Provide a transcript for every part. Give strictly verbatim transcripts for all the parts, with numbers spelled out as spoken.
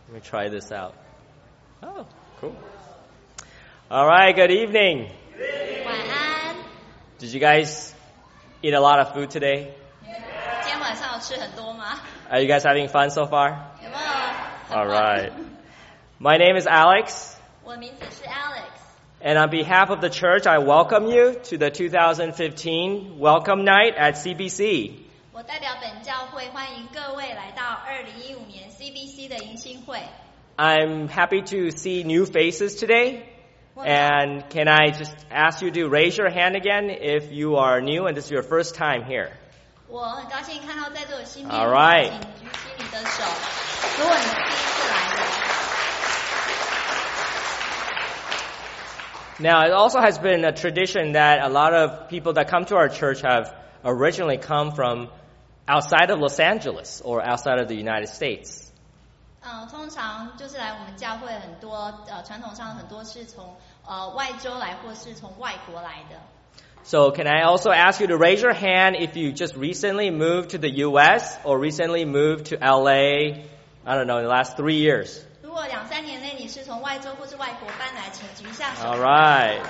Let me try this out. Oh, cool. All right, good evening. 晚安。 Did you guys eat a lot of food today? 今天晚上有吃很多吗？ Are you guys having fun so far? 有没有？ All right. My name is Alex, 我的名字是 Alex， and on behalf of the church, I welcome you to the two thousand fifteen Welcome Night at C B C. 我代表本教会欢迎各位来到二零一五年 C B C 的迎新会。 I'm happy to see new faces today. And can I just ask you to raise your hand again if you are new and this is your first time here? 我很高兴看到在座有新面 All 孔， right. 请举起你的手。如果你是第一次来的， Now, it also has been a tradition that a lot of people that come to our church have originally come from outside of Los Angeles or outside of the United States. 呃，通常就是来我们教会很多，呃，传统上很多是从呃外州来，或是从外国来的。 So can I also ask you to raise your hand if you just recently moved to the U S or recently moved to L A, I don't know, in the last three years? 如果两三年内你是从外州或是外国搬来，请举一下手。 All right.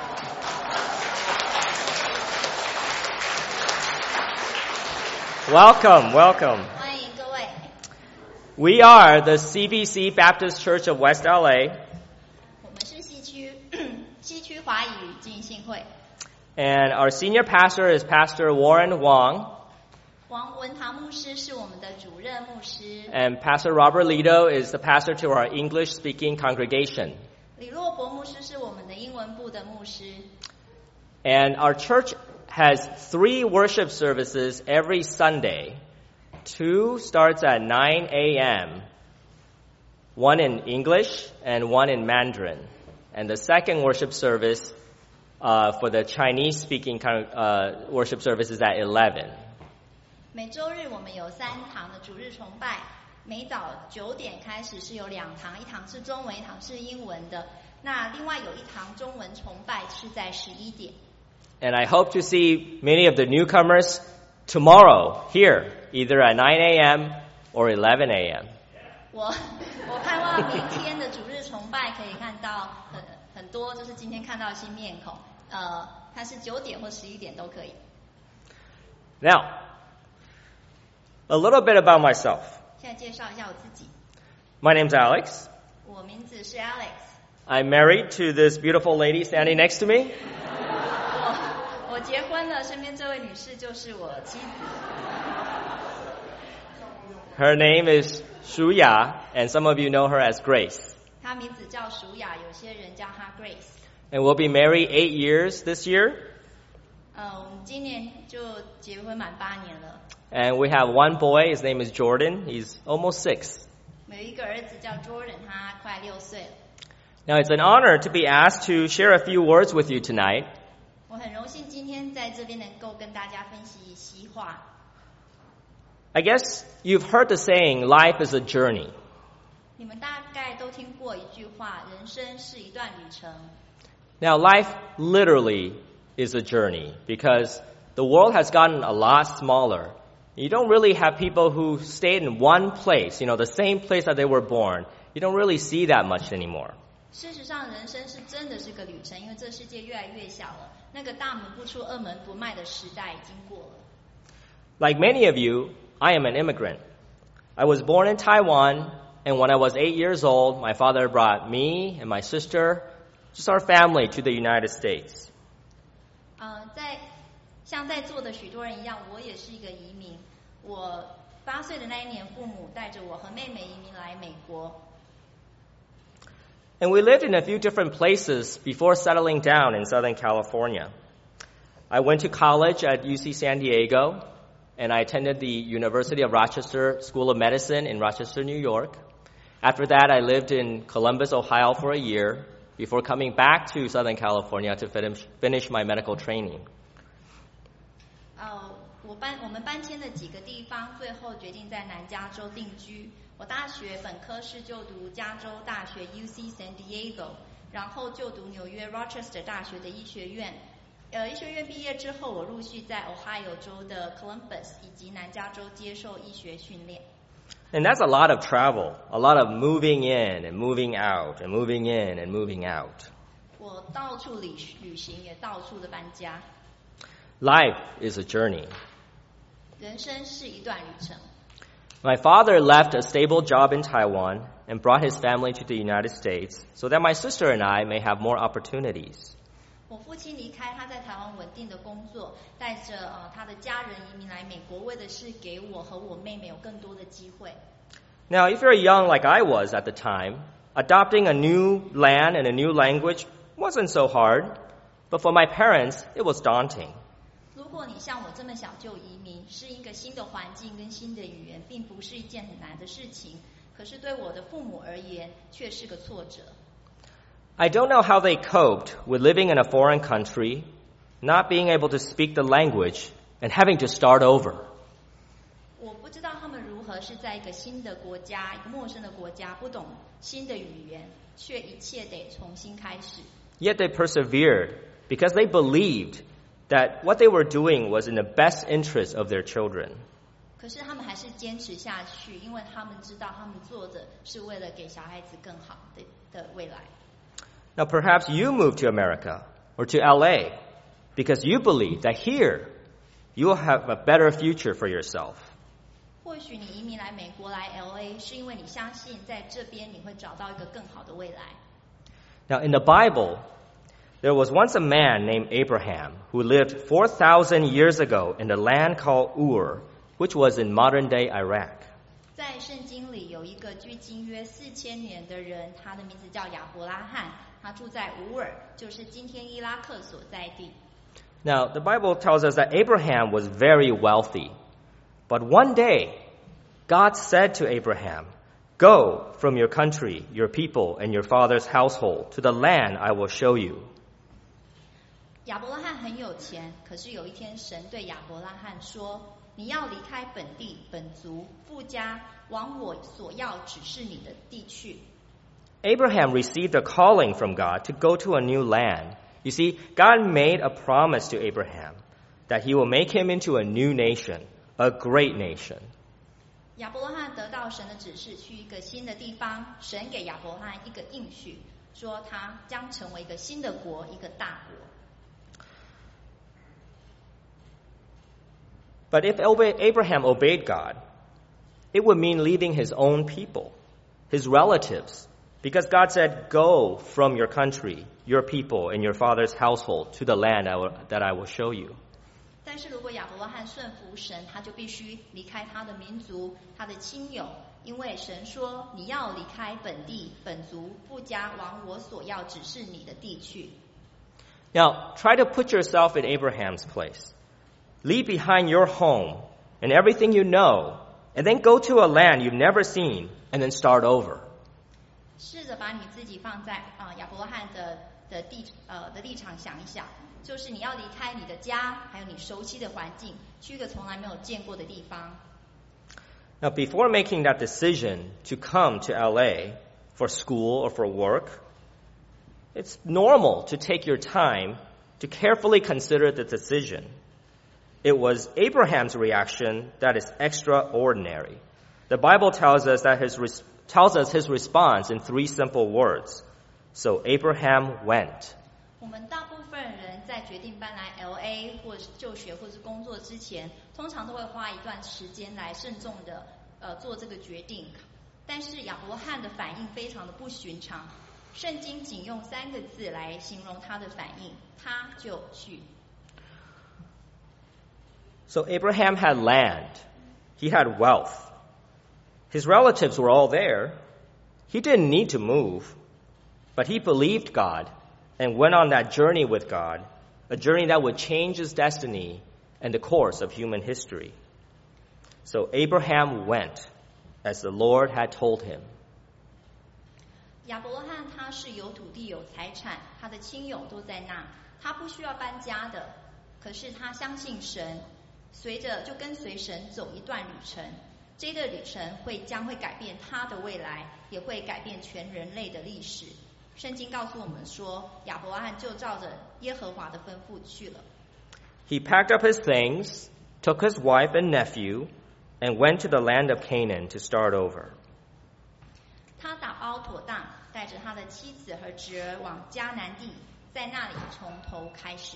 Welcome, welcome. 欢迎各位。 We are the C B C Baptist Church of West L A, 我们是西区西区华语浸信会， and our senior pastor is Pastor Warren Wong, 王文堂牧师是我们的主任牧师， and Pastor Robert Lito is the pastor to our English-speaking congregation. 李洛伯牧师是我们的英文部的牧师。 And our church has three worship services every Sunday. Two starts at nine a.m., one in English and one in Mandarin. And the second worship service uh, for the Chinese-speaking uh, worship service is at eleven. 每周日我们有三堂的主日崇拜，每早九点开始是有两堂，一堂是中文，一堂是英文的。那另外有一堂中文崇拜是在十一点。 And I hope to see many of the newcomers tomorrow here, either at nine a.m. or eleven a.m. 我我盼望明天的主日崇拜可以看到很很多，就是今天看到新面孔，呃，它是九点或十一点都可以。 Now, a little bit about myself. 现在介绍一下我自己， My name's Alex. 我名字是 Alex， I'm married to this beautiful lady standing next to me. 我我结婚了，身边这位女士就是我妻子。 Her name is Shu Ya, and some of you know her as Grace. 她名字叫舒雅，有些人叫她 Grace。 And we'll be married eight years this year. 呃，我们今年就结婚满八年了。 And we have one boy, his name is Jordan. He's almost six. 有一个儿子叫 Jordan，他快六岁了。 Now, it's an honor to be asked to share a few words with you tonight. 我很荣幸今天在这边能够跟大家分析西话。 I guess you've heard the saying, life is a journey. 你们大概都听过一句话，人生是一段旅程。 Now, life literally is a journey because the world has gotten a lot smaller. You don't really have people who stayed in one place, you know, the same place that they were born. You don't really see that much anymore. 事实上，人生是真的是个旅程，因为这世界越来越小了。那个大门不出、二门不迈的时代已经过了。 Like many of you, I am an immigrant. I was born in Taiwan, and when I was eight years old, my father brought me and my sister, just our family, to the United States. 呃，在像在座的许多人一样，我也是一个移民。我八岁的那一年，父母带着我和妹妹移民来美国。 And we lived in a few different places before settling down in Southern California. I went to college at U C San Diego, and I attended the University of Rochester School of Medicine in Rochester, New York. After that, I lived in Columbus, Ohio for a year before coming back to Southern California to finish, finish my medical training. 呃，我搬我们搬迁了几个地方，最后决定在南加州定居。我大学本科是就读加州大学 U C San Diego， 然后就读纽约 Rochester 大学的医学院。呃，医学院毕业之后，我陆续在 Ohio 州的 Columbus 以及南加州接受医学训练。 And that's a lot of travel, a lot of moving in and moving out and moving in and moving out. 我到处旅旅行，也到处的搬家。 Life is a journey. 人生是一段旅程。 My father left a stable job in Taiwan and brought his family to the United States so that my sister and I may have more opportunities. 我父亲离开他在台湾稳定的工作，带着呃他的家人移民来美国，为的是给我和我妹妹有更多的机会。 Now, if you're young like I was at the time, adopting a new land and a new language wasn't so hard, but for my parents, it was daunting. 如果你像我这么小就移民，适应一个新的环境跟新的语言，并不是一件很难的事情。可是对我的父母而言，却是个挫折。 I don't know how they coped with living in a foreign country, not being able to speak the language, and having to start over. 我不知道他们如何是在一个新的国家、一个陌生的国家，不懂新的语言，却一切得重新开始。 Yet they persevered because they believed that what they were doing was in the best interest of their children. 可是他们还是坚持下去，因为他们知道他们做的是为了给小孩子更好的的未来。 Now, perhaps you moved to America or to L A because you believe that here you will have a better future for yourself. 或许你移民来美国来 L A 是因为你相信在这边你会找到一个更好的未来。 Now, in the Bible, there was once a man named Abraham who lived four thousand years ago in the land called Ur, which was in modern-day Iraq. 在圣经里有一个距今约四千年的人，他的名字叫亚伯拉罕，他住在乌尔，就是今天伊拉克所在地。 Now, the Bible tells us that Abraham was very wealthy. But one day, God said to Abraham, "Go from your country, your people, and your father's household to the land I will show you." 亚伯拉罕很有钱，可是有一天神对亚伯拉罕说，你要离开本地本族父家，往我所要指示你的地去。 Abraham received a calling from God to go to a new land. You see, God made a promise to Abraham that he will make him into a new nation, a great nation. 亚伯拉罕得到神的指示，去一个新的地方。神给亚伯拉罕一个应许，说他将成为一个新的国，一个大国。 But if Abraham obeyed God, it would mean leaving his own people, his relatives, because God said, "Go from your country, your people, and your father's household to the land I will, that I will show you." 但是如果亚伯拉罕顺服神，他就必须离开他的民族、他的亲友，因为神说你要离开本地本族父家，往我所要指示你的地去。 Now, try to put yourself in Abraham's place. Leave behind your home and everything you know, and then go to a land you've never seen, and then start over. 试着把你自己放在啊、呃、亚伯拉罕的的地呃的立场想一想，就是你要离开你的家，还有你熟悉的环境，去一个从来没有见过的地方。 Now, before making that decision to come to L A for school or for work, it's normal to take your time to carefully consider the decision. It was Abraham's reaction that is extraordinary. The Bible tells us that his tells us his response in three simple words. So Abraham went. 我们大部分人在决定搬来 L A 或者是就学或是工作之前，通常都会花一段时间来慎重的呃做这个决定。但是亚伯罕的反应非常的不寻常，圣经仅用三个字来形容他的反应，他就去。 So Abraham had land. He had wealth. His relatives were all there. He didn't need to move. But he believed God and went on that journey with God, a journey that would change his destiny and the course of human history. So Abraham went as the Lord had told him. 亚伯拉罕他是有土地有财产，他的亲友都在那，他不需要搬家的。可是他相信神。 随着就跟随神走一段旅程，这个旅程会将会改变他的未来，也会改变全人类的历史。圣经告诉我们说，亚伯拉罕就照着耶和华的吩咐去了。 He packed up his things, took his wife and nephew, and went to the land of Canaan to start over. 他打包妥当，带着他的妻子和侄儿往迦南地，在那里从头开始。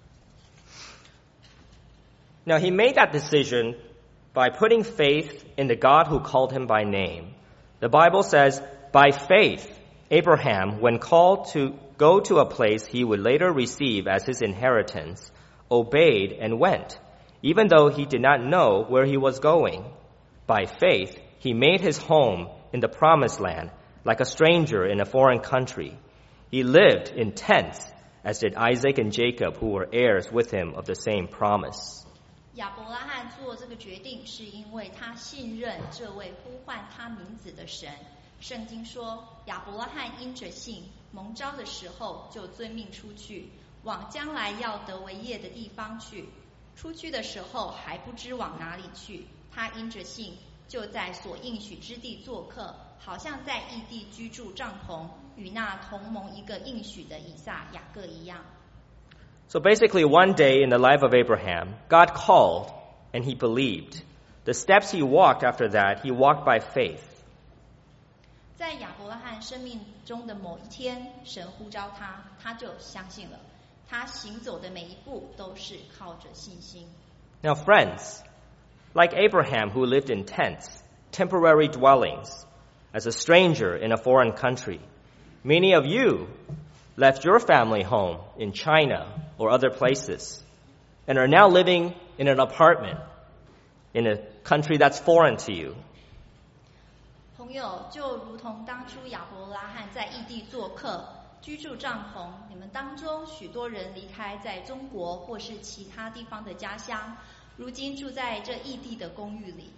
Now he made that decision by putting faith in the God who called him by name. The Bible says, by faith, Abraham, when called to go to a place he would later receive as his inheritance, obeyed and went, even though he did not know where he was going. By faith, he made his home in the promised land, like a stranger in a foreign country. He lived in tents, as did Isaac and Jacob, who were heirs with him of the same promise. 亚伯拉罕做这个决定，是因为他信任这位呼唤他名字的神。圣经说，亚伯拉罕因着信，蒙召的时候就遵命出去，往将来要得为业的地方去。出去的时候还不知往哪里去，他因着信，就在所应许之地做客，好像在异地居住帐篷，与那同蒙一个应许的以撒、雅各一样。 So basically, one day in the life of Abraham, God called and he believed. The steps he walked after that, he walked by faith. 在亚伯拉罕生命中的某一天，神呼召他，他就相信了。他行走的每一步都是靠着信心。 Now, friends, like Abraham who lived in tents, temporary dwellings, as a stranger in a foreign country, many of you left your family home in China or other places and are now living in an apartment in a country that's foreign to you. 朋友，就如同当初亚伯拉罕在异地做客，居住帐篷，你们当中许多人离开在中国或是其他地方的家乡，如今住在这异地的公寓里。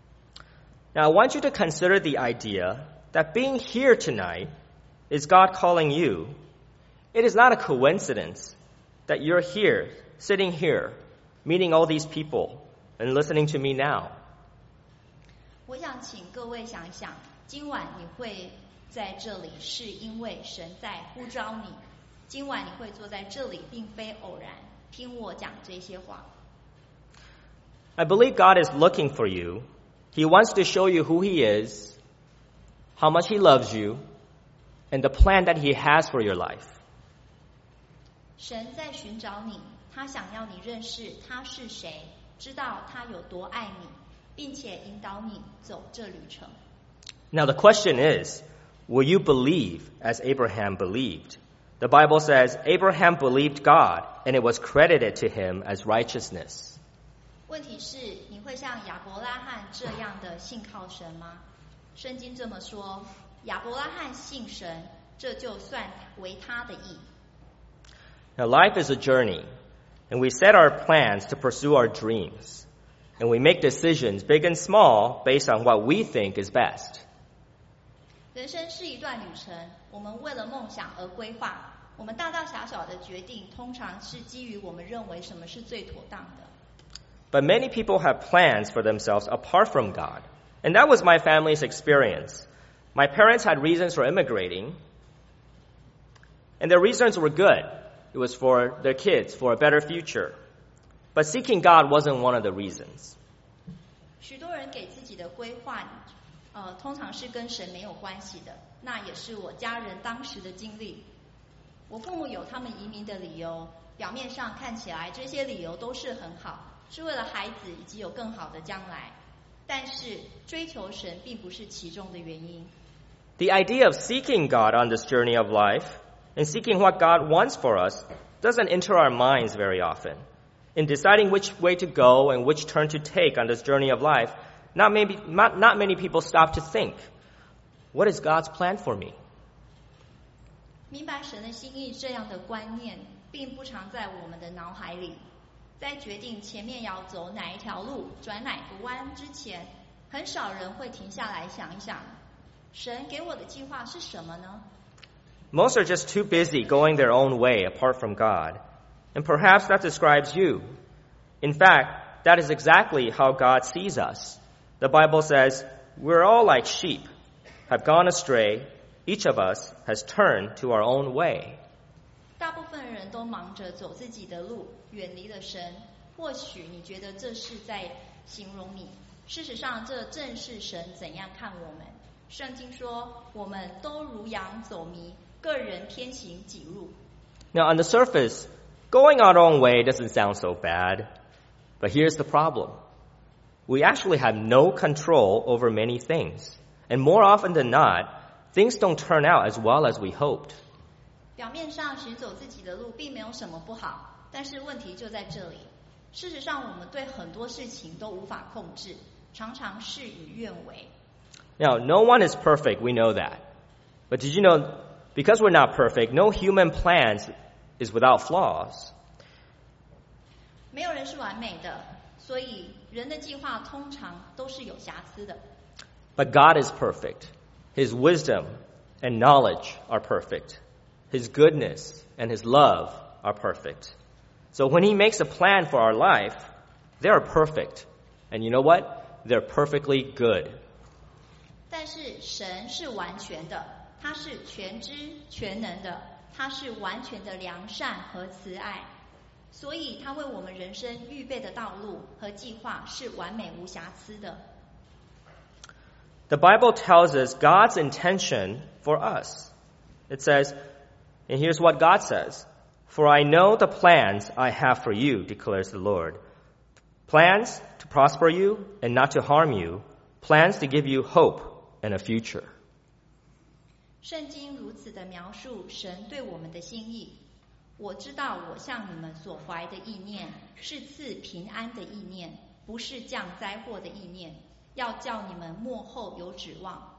Now, I want you to consider the idea that being here tonight is God calling you. It is not a coincidence that you're here, sitting here, meeting all these people, and listening to me now. 我想请各位想一想，今晚你会在这里，是因为神在呼召你。今晚你会坐在这里，并非偶然，听我讲这些话。 I believe God is looking for you. He wants to show you who He is, how much He loves you, and the plan that He has for your life. 神在寻找你，他想要你认识他是谁，知道他有多爱你，并且引导你走这旅程。 Now the question is, will you believe as Abraham believed? The Bible says Abraham believed God, and it was credited to him as righteousness. 问题是，你会像亚伯拉罕这样的信靠神吗？圣经这么说，亚伯拉罕信神，这就算为他的义。 Now, life is a journey, and we set our plans to pursue our dreams, and we make decisions, big and small, based on what we think is best. 人生是一段旅程，我们为了梦想而规划，我们大大小小的决定，通常是基于我们认为什么是最妥当的。 But many people have plans for themselves apart from God, and that was my family's experience. My parents had reasons for immigrating, and their reasons were good. It was for their kids, for a better future. But seeking God wasn't one of the reasons. 许多人给自己的规划，呃，通常是跟神没有关系的。那也是我家人当时的经历。我父母有他们移民的理由，表面上看起来这些理由都是很好，是为了孩子以及有更好的将来。但是追求神并不是其中的原因。 The idea of seeking God on this journey of life and seeking what God wants for us doesn't enter our minds very often. In deciding which way to go and which turn to take on this journey of life, not, maybe, not, not many people stop to think, what is God's plan for me? 明白神的心意这样的观念，并不常在我们的脑海里。在决定前面要走哪一条路、转哪个弯之前，很少人会停下来想一想，神给我的计划是什么呢？ Most are just too busy going their own way apart from God. And perhaps that describes you. In fact, that is exactly how God sees us. The Bible says, we're all like sheep, have gone astray. Each of us has turned to our own way. 大部分人都忙着走自己的路，远离了神。或许你觉得这是在形容你， 事实上，这正是神怎样看我们。圣经说，我们都如羊走迷，个人偏行己路。 Now, on the surface, going our own way doesn't sound so bad. But here's the problem. We actually have no control over many things. And more often than not, things don't turn out as well as we hoped. 表面上行走自己的路并没有什么不好，但是问题就在这里。事实上，我们对很多事情都无法控制，常常事与愿违。 Now, no one is perfect, we know that. But did you know, because we're not perfect, no human plans is without flaws. 没有人是完美的，所以人的计划通常都是有瑕疵的。 But God is perfect. His wisdom and knowledge are perfect. His goodness and His love are perfect. So when He makes a plan for our life, they are perfect. And you know what? They're perfectly good. 但是神是完全的，他是全知全能的，他是完全的良善和慈爱，所以他为我们人生预备的道路和计划是完美无瑕疵的。 The Bible tells us God's intention for us. It says, and here's what God says, "For I know the plans I have for you, declares the Lord. Plans to prosper you and not to harm you, plans to give you hope and a future." 圣经如此的描述神对我们的心意。我知道我向你们所怀的意念是赐平安的意念，不是降灾祸的意念，要叫你们末后有指望。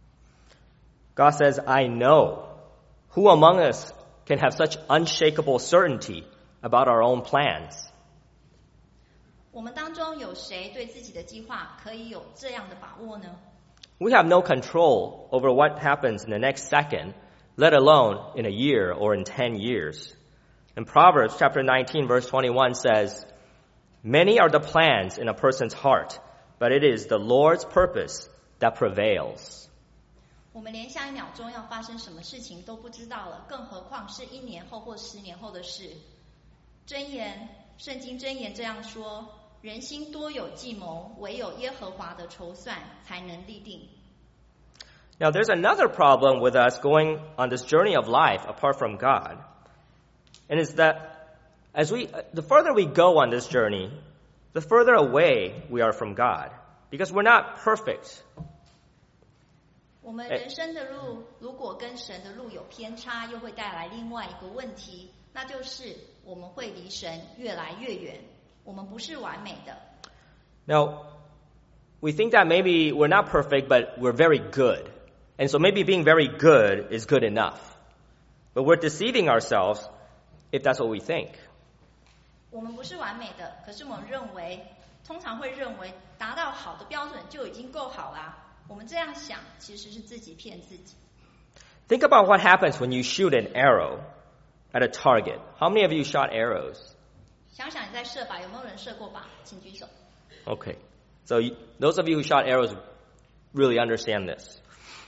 God says, I know. Who among us can have such unshakable certainty about our own plans? 我们当中有谁对自己的计划可以有这样的把握呢？ We have no control over what happens in the next second, let alone in a year or in ten years. And Proverbs chapter nineteen verse twenty-one says, "Many are the plans in a person's heart, but it is the Lord's purpose that prevails." 我们连下一秒钟要发生什么事情都不知道了，更何况是一年后或十年后的事。箴言，圣经箴言这样说：人心多有计谋，唯有耶和华的筹算才能立定。 Now there's another problem with us going on this journey of life apart from God. And it's that as we, the further we go on this journey, the further away we are from God. Because we're not perfect. 我们人生的路如果跟神的路有偏差，又会带来另外一个问题，那就是我们会离神越来越远。我们不是完美的。 Now, we think that maybe we're not perfect, but we're very good. And so maybe being very good is good enough. But we're deceiving ourselves if that's what we think. 我们不是完美的，可是我们认为，通常会认为达到好的标准就已经够好啦。我们这样想，其实是自己骗自己。 Think about what happens when you shoot an arrow at a target. How many of you shot arrows? 想想你在射靶，有没有人射过靶？请举手。 Okay. So you, those of you who shot arrows really understand this.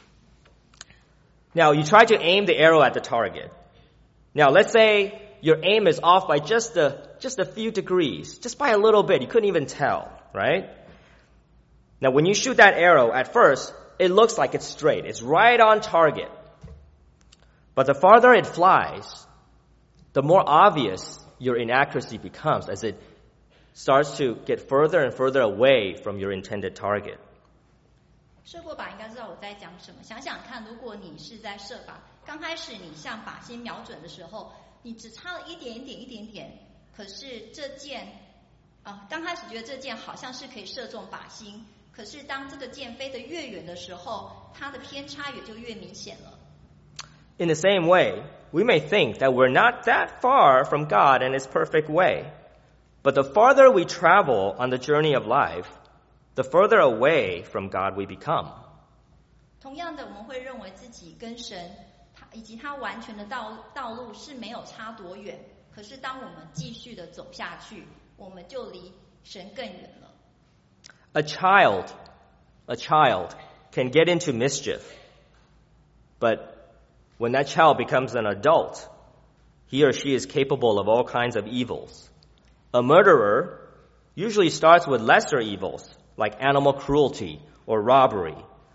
Now, you try to aim the arrow at the target. Now, let's say your aim is off by just a, just a few degrees, just by a little bit. You couldn't even tell, right? Now, when you shoot that arrow, at first, it looks like it's straight. It's right on target. But the farther it flies, the more obvious your inaccuracy becomes as it starts to get further and further away from your intended target. 射过靶应该知道我在讲什么。想想看，如果你是在射靶，刚开始你向靶心瞄准的时候，你只差了一点一点一点点，可是这箭，啊，刚开始觉得这箭好像是可以射中靶心，可是当这个箭飞得越远的时候，它的偏差也就越明显了。 In the same way, we may think that we're not that far from God and His perfect way. But the farther we travel on the journey of life, the further away from God we become. 同样的，我们会认为自己跟神他以及他完全的道道路是没有差多远，可是当我们继续的走下去，我们就离神更远了。 A child, a child can get into mischief. But when that child becomes an adult, he or she is capable of all kinds of evils. A murderer usually starts with lesser evils, like animal cruelty or robbery.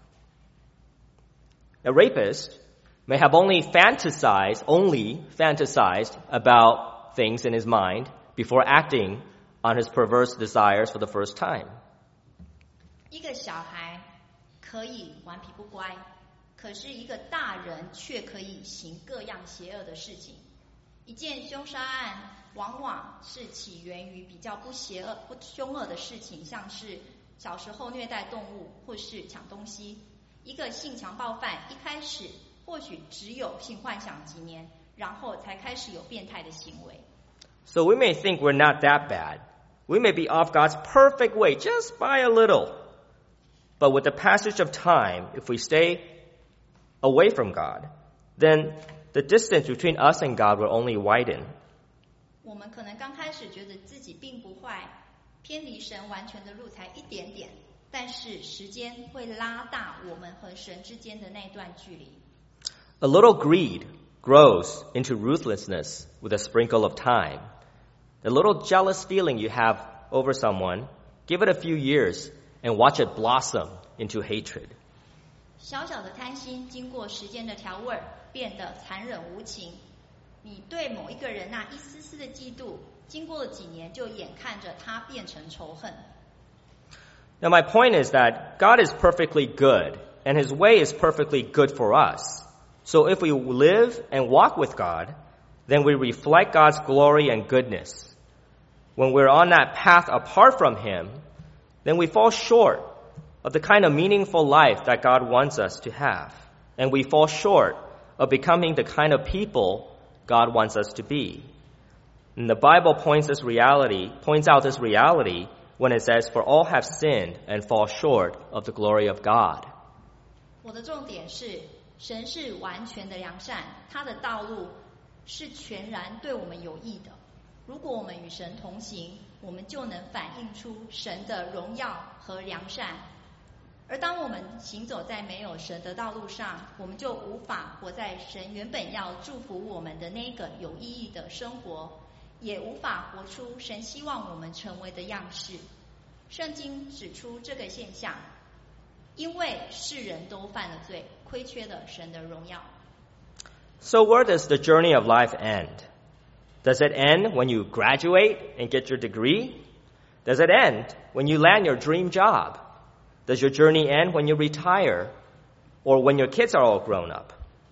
A rapist may have only fantasized, only fantasized about things in his mind before acting on his perverse desires for the first time. 一个小孩可以顽皮不乖，可是一个大人却可以行各样邪恶的事情。一件凶杀案往往是起源于比较不邪恶、不凶恶的事情，像是小时候虐待动物或是抢东西。一个性强暴犯一开始或许只有性幻想几年，然后才开始有变态的行为。 So we may think we're not that bad. We may be off God's perfect way just by a little. But with the passage of time, if we stay away from God, then the distance between us and God will only widen. 我们可能刚开始觉得自己并不坏，偏离神完全的路才一点点，但是时间会拉大我们和神之间的那段距离。 A little greed grows into ruthlessness with a sprinkle of time. The little jealous feeling you have over someone, give it a few years and watch it blossom into hatred. 小小的贪心经过时间的调味，变得残忍无情。你对某一个人那一丝丝的嫉妒，经过了几年就眼看着他变成仇恨。 Now my point is that God is perfectly good, and His way is perfectly good for us. So if we live and walk with God, then we reflect God's glory and goodness. When we're on that path apart from Him, then we fall short of the kind of meaningful life that God wants us to have. And we fall short of becoming the kind of people God wants us to be. And the Bible points this reality, points out this reality when it says, "For all have sinned and fall short of the glory of God." 我的重点是，神是完全的良善，他的道路是全然对我们有益的。如果我们与神同行，我们就能反映出神的荣耀和良善。而当我们行走在没有神的道路上，我们就无法活在神原本要祝福我们的那个有意义的生活，也无法活出神希望我们成为的样式。圣经指出这个现象，因为世人都犯了罪，亏缺了神的荣耀。 So where does the journey of life end? Does it end when you graduate and get your degree? Does it end when you land your dream job? Does your journey end when you retire or when your kids are all grown up?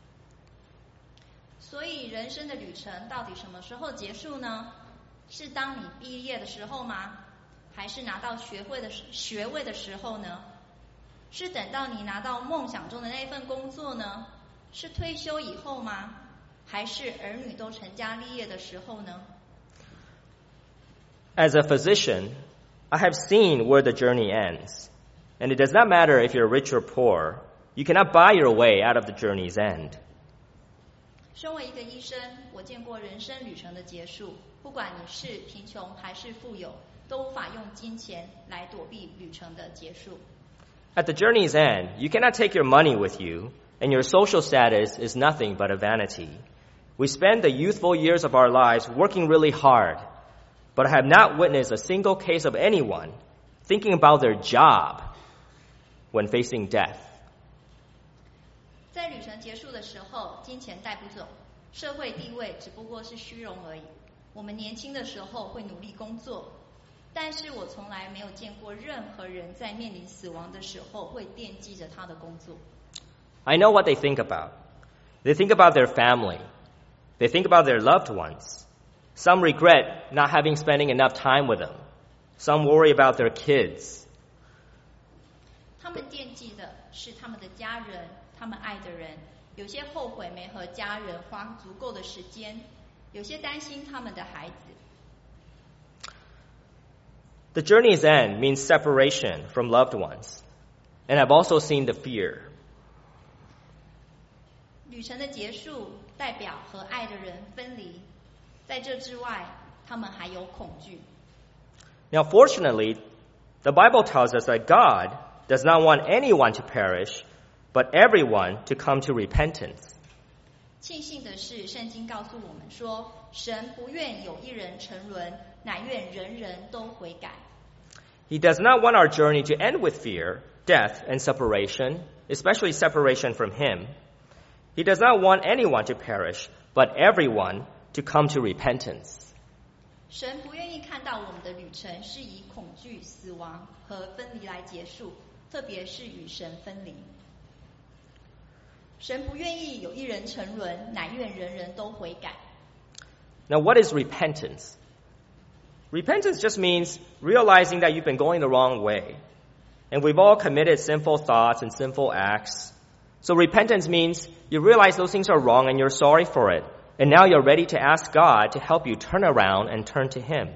所以人生的旅程到底什么时候结束呢？是当你毕业的时候吗？还是拿到学会的学位的时候呢？是等到你拿到梦想中的那份工作呢？是退休以后吗？还是儿女都成家立业的时候呢？ As a physician, I have seen where the journey ends. And it does not matter if you're rich or poor. You cannot buy your way out of the journey's end. 身为一个医生，我见过人生旅程的结束。不管你是贫穷还是富有，都无法用金钱来躲避旅程的结束。 At the journey's end, you cannot take your money with you, and your social status is nothing but a vanity. We spend the youthful years of our lives working really hard, but I have not witnessed a single case of anyone thinking about their job when facing death. 在旅程结束的时候，金钱带不走，社会地位只不过是虚荣而已。我们年轻的时候会努力工作，但是我从来没有见过任何人在面临死亡的时候会惦记着他的工作。 I know what they think about. They think about their family. They think about their loved ones. Some regret not having spending enough time with them. Some worry about their kids. 他们惦记的是他们的家人，他们爱的人。有些后悔没和家人花足够的时间，有些担心他们的孩子。 The journey's end means separation from loved ones. And I've also seen the fear. 旅程的结束代表和爱的人分离，在这之外，他们还有恐惧。 Now, fortunately, the Bible tells us that God does not want anyone to perish, but everyone to come to repentance. 庆幸的是，圣经告诉我们说，神不愿有一人沉沦，乃愿人人都悔改。 He does not want our journey to end with fear, death, and separation, especially separation from Him. He does not want anyone to perish, but everyone to come to repentance. 神不愿意看到我们的旅程是以恐惧、死亡和分离来结束，特别是与神分离。神不愿意有一人沉沦，乃愿人人都悔改。 Now, what is repentance? Repentance just means realizing that you've been going the wrong way. And we've all committed sinful thoughts and sinful acts. So repentance means you realize those things are wrong and you're sorry for it. And now you're ready to ask God to help you turn around and turn to Him.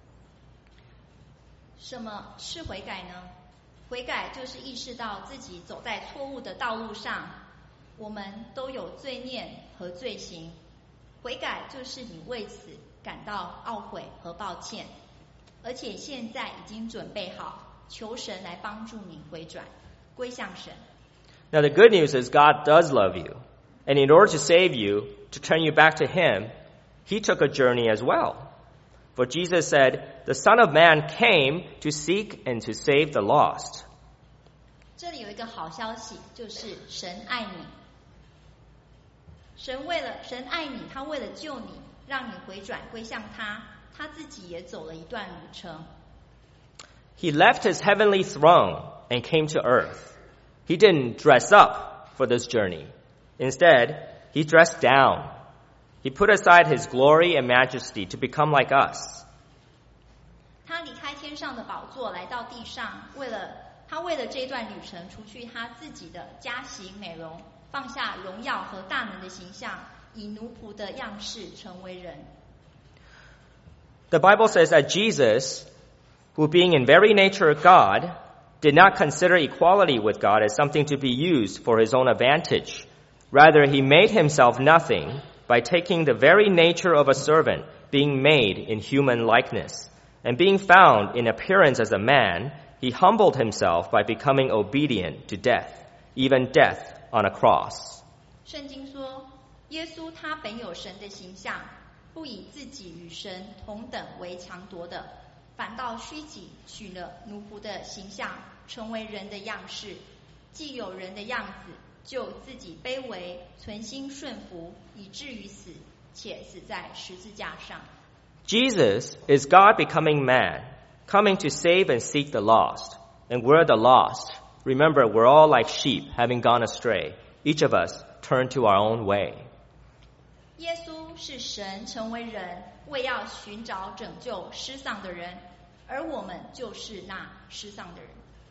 什么是悔改呢？悔改就是意识到自己走在错误的道路上，我们都有罪念和罪行。悔改就是你为此感到懊悔和抱歉，而且现在已经准备好，求神来帮助你回转，归向神。 Now the good news is God does love you. And in order to save you, to turn you back to Him, He took a journey as well. For Jesus said, the Son of Man came to seek and to save the lost. 这里有一个好消息，就是神爱你。神为了神爱你，他为了救你，让你回转归向他，他自己也走了一段旅程。 He left His heavenly throne and came to earth. He didn't dress up for this journey. Instead, He dressed down. He put aside His glory and majesty to become like us. 他离开天上的宝座，来到地上，为了他为了这段旅程，除去他自己的佳形美容，放下荣耀和大能的形象，以奴仆的样式成为人。 The Bible says that Jesus, who being in very nature God, did not consider equality with God as something to be used for His own advantage. Rather, He made Himself nothing by taking the very nature of a servant, being made in human likeness. And being found in appearance as a man, He humbled Himself by becoming obedient to death, even death on a cross. 圣经说，耶稣他本有神的形象，不以自己与神同等为强夺的，反倒虚己，取了奴仆的形象，成为人的样式。既有人的样子，就自己卑微，存心顺服，以至于死，且死在十字架上。 Jesus is God becoming man, coming to save and seek the lost. And we're the lost. Remember, we're all like sheep, having gone astray. Each of us turned to our own way. 耶稣是神成为人，为要寻找拯救失丧的人，而我们就是那失丧的人。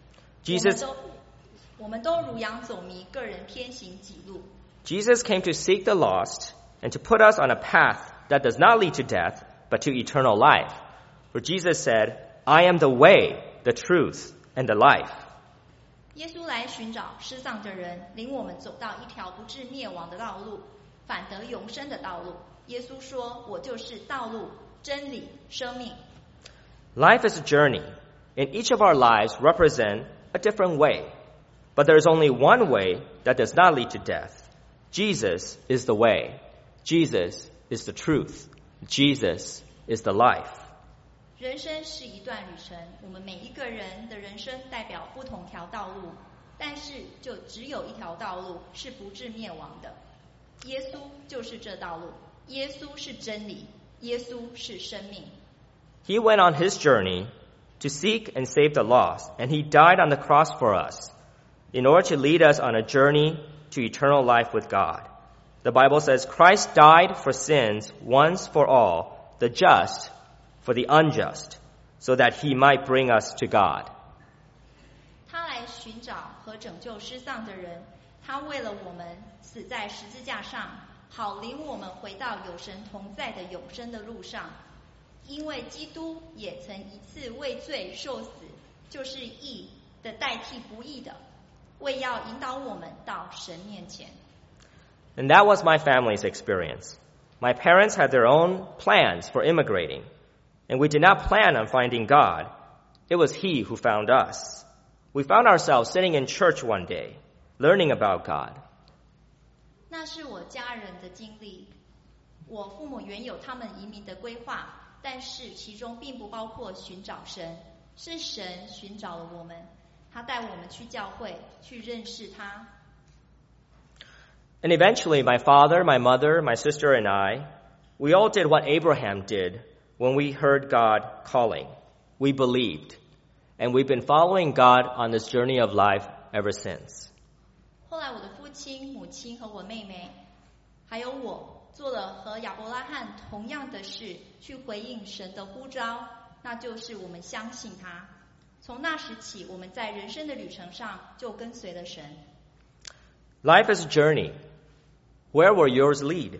Jesus, 我们都如羊走迷，个人偏行己路。 Jesus came to seek the lost and to put us on a path that does not lead to death, but to eternal life. For Jesus said, I am the way, the truth, and the life. 耶稣来寻找失丧的人，领我们走到一条不致灭亡的道路，反得永生的道路。耶稣说，我就是道路、真理、生命。 Life is a journey, and each of our lives represent a different way. But there is only one way that does not lead to death. Jesus is the way. Jesus is the truth. Jesus is the life. 人生是一段旅程，我们每一个人的人生代表不同条道路，但是就只有一条道路是不致灭亡的。耶稣就是这道路，耶稣是真理，耶稣是生命。 He went on His journey to seek and save the lost, and He died on the cross for us in order to lead us on a journey to eternal life with God. The Bible says Christ died for sins once for all, the just for the unjust, so that He might bring us to God. 他来寻找和拯救失丧的人，他为了我们死在十字架上，好领我们回到有神同在的永生的路上。因为基督也曾一次为罪受死，就是义的代替不义的，为要引导我们到神面前。 And that was my family's experience. My parents had their own plans for immigrating, and we did not plan on finding God. It was He who found us. We found ourselves sitting in church one day, learning about God. 那是我家人的经历。我父母原有他们移民的规划，但是其中并不包括寻找神。 是神寻找了我们，他带我们去教会，去认识他。 And eventually, my father, my mother, my sister, and I, we all did what Abraham did when we heard God calling. We believed. And we've been following God on this journey of life ever since. 后来我的父亲、母亲和我妹妹，还有我，做了和亚伯拉罕同样的事，去回应神的呼召，那就是我们相信他。从那时起，我们在人生的旅程上就跟随了神。 Life is a journey. Where will yours lead?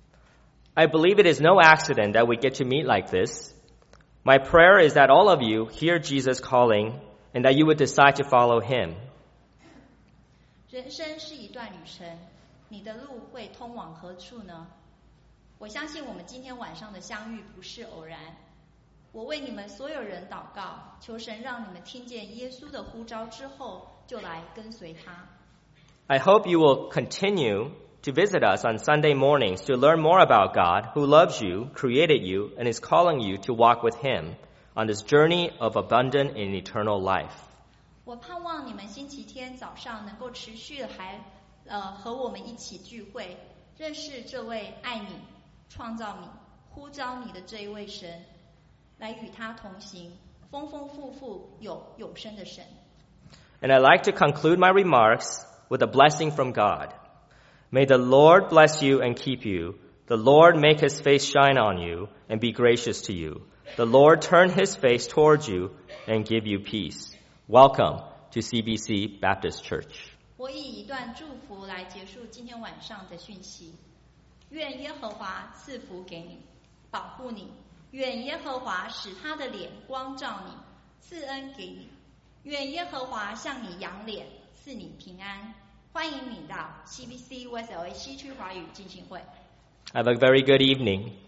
I believe it is no accident that we get to meet like this. My prayer is that all of you hear Jesus calling and that you would decide to follow him. 人生是一段旅程，你的路会通往何处呢？我相信我们今天晚上的相遇不是偶然。我为你们所有人祷告，求神让你们听见耶稣的呼召之后，就来跟随他。 I hope you will continue to visit us on Sunday mornings to learn more about God who loves you, created you, and is calling you to walk with him on this journey of abundant and eternal life. 我盼望你们星期天早上能够持续的还呃和我们一起聚会，认识这位爱你、创造你、呼召你的这一位神，来与他同行，丰丰富富有永生的神。 And I'd like to conclude my remarks with a blessing from God. May the Lord bless you and keep you. The Lord make his face shine on you and be gracious to you. The Lord turn his face towards you and give you peace. Welcome to C B C Baptist Church. 我以一段祝福来结束今天晚上的讯息。愿耶和华赐福给你，保护你。愿耶和华使他的脸光照你，赐恩给你。愿耶和华向你扬脸，赐你平安。欢迎你到 C B C West L A 西区华语浸信会。 Have a very good evening.